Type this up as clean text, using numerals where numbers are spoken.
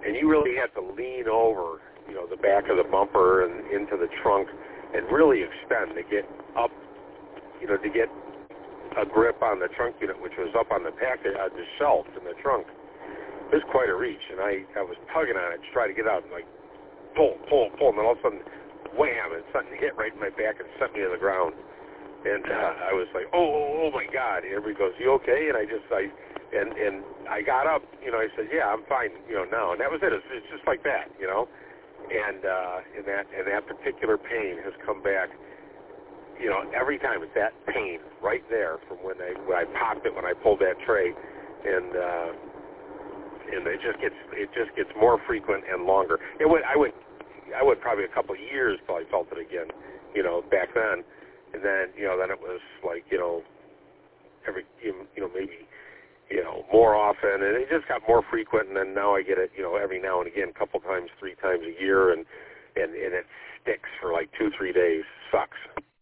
and you really had to lean over, the back of the bumper and into the trunk and really extend to get up, to get a grip on the trunk unit, which was up on the the shelf in the trunk. It was quite a reach, and I was tugging on it to try to get out, and like pull, and then all of a sudden, wham, and something hit right in my back and sent me to the ground. And I was like, oh my God. And everybody goes, you okay? And I got up, I said, yeah, I'm fine, now. And that was it. It's just like that, And that particular pain has come back, every time. It's that pain right there from when I popped it when I pulled that tray, and it just gets more frequent and longer. I would probably a couple of years till I felt it again, back then. And then, then it was like, every, maybe, more often, and it just got more frequent, and then now I get it, every now and again, a couple times, 3 times a year, and it sticks for like 2-3 days. Sucks.